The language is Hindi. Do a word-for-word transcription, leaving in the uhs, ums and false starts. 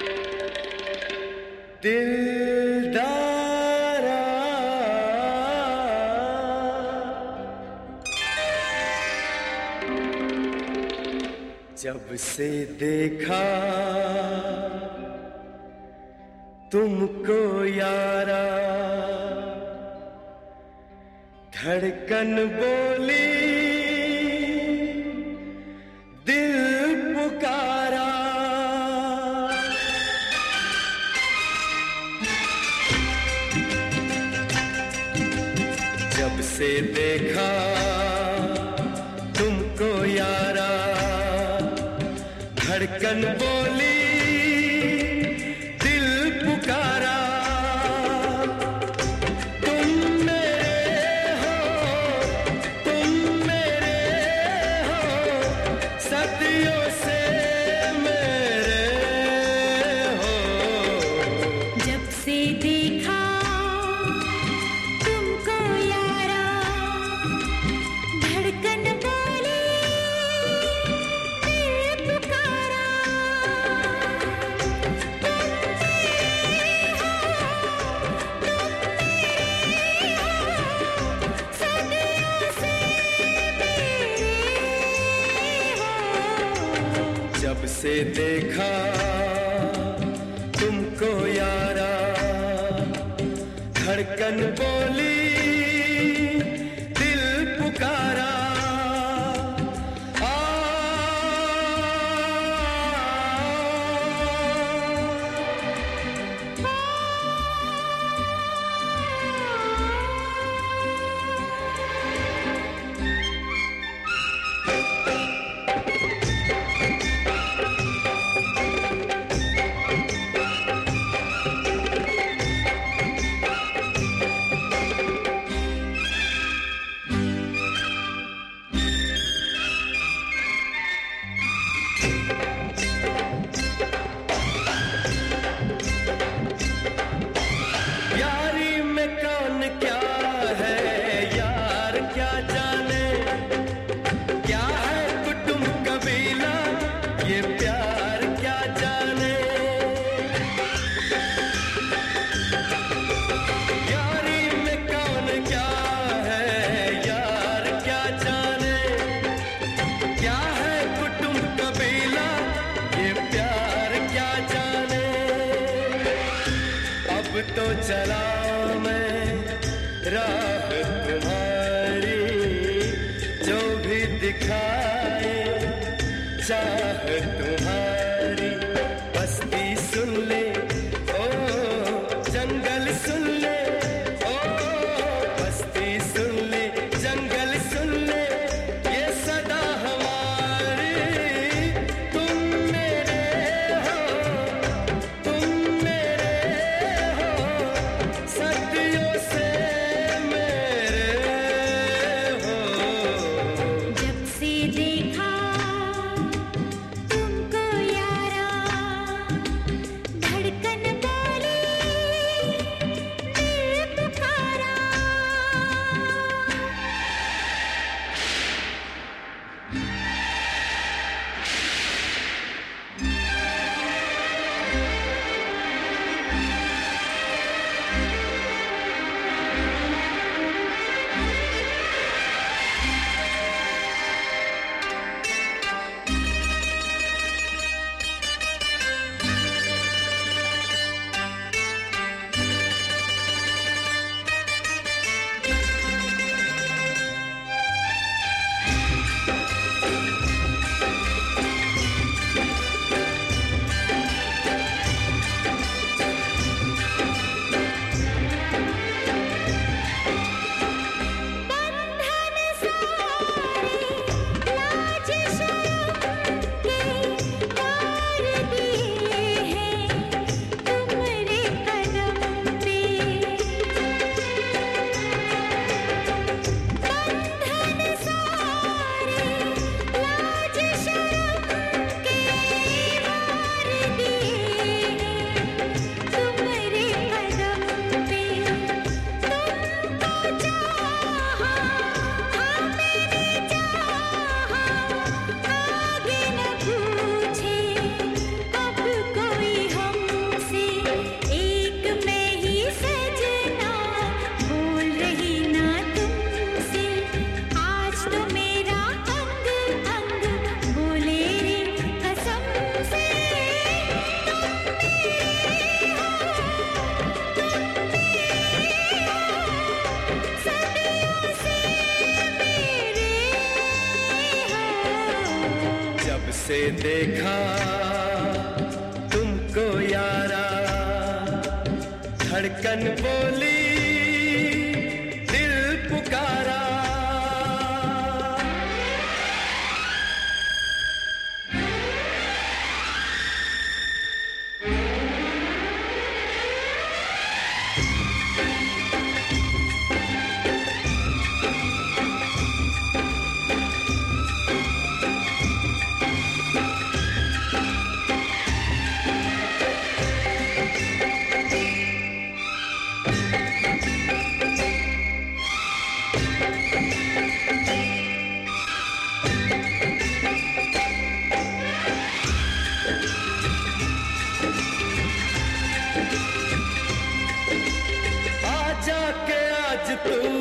दिलदारा जब से देखा तुमको यारा, धड़कन बोली दिल पुकारा। जब से देखा तुमको यारा, धड़कन बोली दिल पुकारा। तुम मेरे हो, तुम मेरे हो, सदियों से मेरे हो। जब से देखा तुमको यारा, धड़कन बोली दिल पुकारा। जब से देखा तुमको यारा, धड़कन बोली दिल पुकारा। आ, यारी में कौन क्या है यार क्या जाने, क्या है कुटुंब कबीला ये प्यार क्या जाने। यारी में कौन क्या है यार क्या जाने, क्या है कुटुंब कबीला ये प्यार क्या जाने। अब तो चला मैं राह तुम्हारी, जो भी दिखाए चाह तुम्हारी। बस्ती सुन ले ओ जंगल सुन ले, ओ बस्ती सुन ले जंगल सुन ले, ये सदा हमारी। तुम मेरे हो, तुम मेरे हो, सदियों से मेरे हो। जब से देखा देखा तुमको यारा, धड़कन बोली दिल पुकारा। तू